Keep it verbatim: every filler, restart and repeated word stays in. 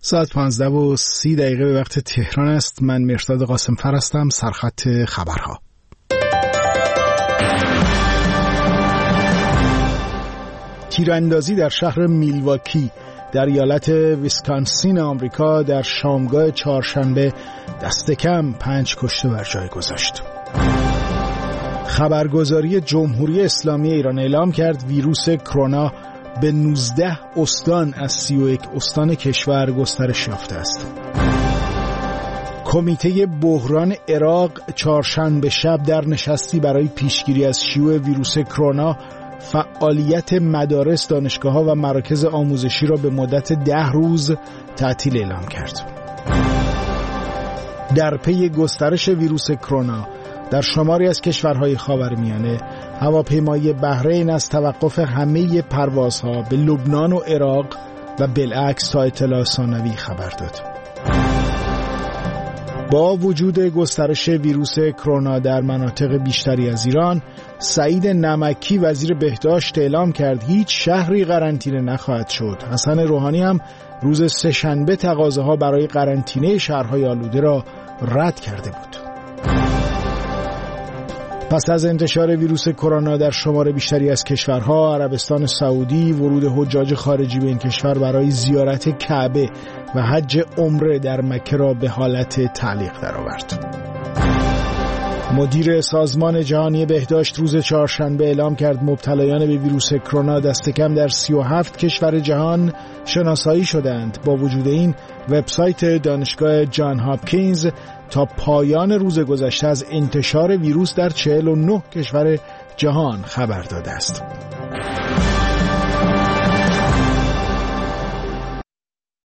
ساعت پانزده و سی دقیقه به وقت تهران است. من مرتضی قاسم‌فر هستم. سرخط خبرها. تیراندازی در شهر میلواکی در ایالت ویسکانسین آمریکا در شامگاه چهارشنبه دست کم پنج کشته بر جای گذاشت. خبرگزاری جمهوری اسلامی ایران اعلام کرد ویروس کرونا به نوزده استان از سی و یک استان کشور گسترش یافته است. کمیته بحران عراق چهارشنبه شب در نشستی برای پیشگیری از شیوع ویروس کرونا فعالیت مدارس، دانشگاه‌ها و مراکز آموزشی را به مدت ده روز تعطیل اعلام کرد. در پی گسترش ویروس کرونا در شماری از کشورهای خاورمیانه، هواپیمای بحرین از توقف همه پروازها به لبنان و عراق و بالعکس تا اطلاع ثانوی خبر داد. با وجود گسترش ویروس کرونا در مناطق بیشتری از ایران، سعید نمکی وزیر بهداشت اعلام کرد هیچ شهری قرنطینه نخواهد شد. حسن روحانی هم روز سه‌شنبه تقاضاها برای قرنطینه شهرهای آلوده را رد کرده بود. پس از انتشار ویروس کرونا در شمار بیشتری از کشورها، عربستان سعودی ورود حجاج خارجی به این کشور برای زیارت کعبه و حج عمره در مکه را به حالت تعلیق درآورد. مدیر سازمان جهانی بهداشت روز چهارشنبه اعلام کرد مبتلایان به ویروس کرونا دست کم در سی و هفت کشور جهان شناسایی شدند. با وجود این، وبسایت دانشگاه جان هاپکینز تا پایان روز گذشته از انتشار ویروس در چهل و نه کشور جهان خبر داده است.